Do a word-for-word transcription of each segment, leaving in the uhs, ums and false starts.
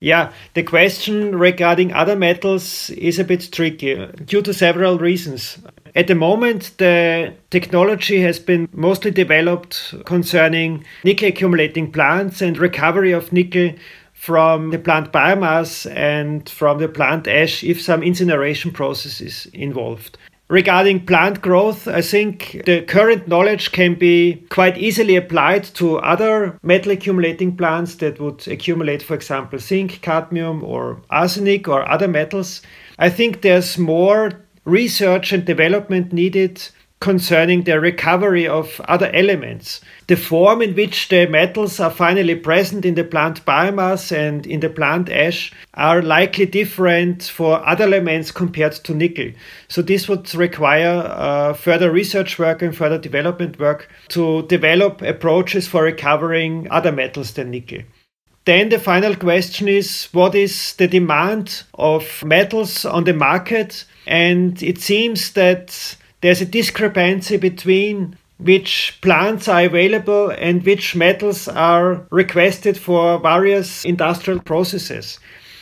Yeah, the question regarding other metals is a bit tricky due to several reasons. At the moment, the technology has been mostly developed concerning nickel accumulating plants and recovery of nickel from the plant biomass and from the plant ash if some incineration process is involved. Regarding plant growth, I think the current knowledge can be quite easily applied to other metal accumulating plants that would accumulate, for example, zinc, cadmium, or arsenic, or other metals. I think there's more research and development needed concerning the recovery of other elements. The form in which the metals are finally present in the plant biomass and in the plant ash are likely different for other elements compared to nickel. So this would require uh, further research work and further development work to develop approaches for recovering other metals than nickel. Then the final question is, what is the demand of metals on the market? And it seems that there's a discrepancy between which plants are available and which metals are requested for various industrial processes.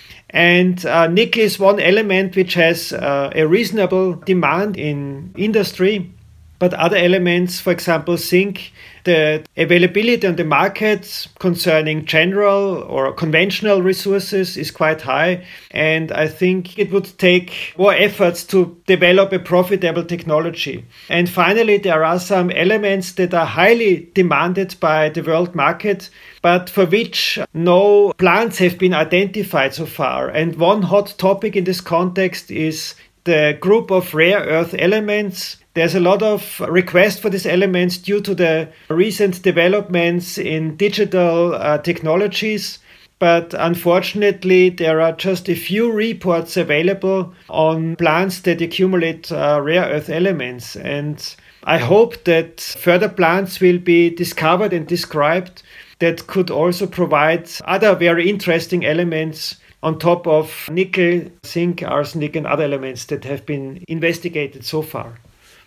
And uh, nickel is one element which has uh, a reasonable demand in industry, but other elements, for example, zinc, the availability on the market concerning general or conventional resources is quite high. And I think it would take more efforts to develop a profitable technology. And finally, there are some elements that are highly demanded by the world market, but for which no plants have been identified so far. And one hot topic in this context is the group of rare earth elements. There's a lot of request for these elements due to the recent developments in digital uh, technologies. But unfortunately, there are just a few reports available on plants that accumulate uh, rare earth elements. And I hope that further plants will be discovered and described that could also provide other very interesting elements on top of nickel, zinc, arsenic, and other elements that have been investigated so far.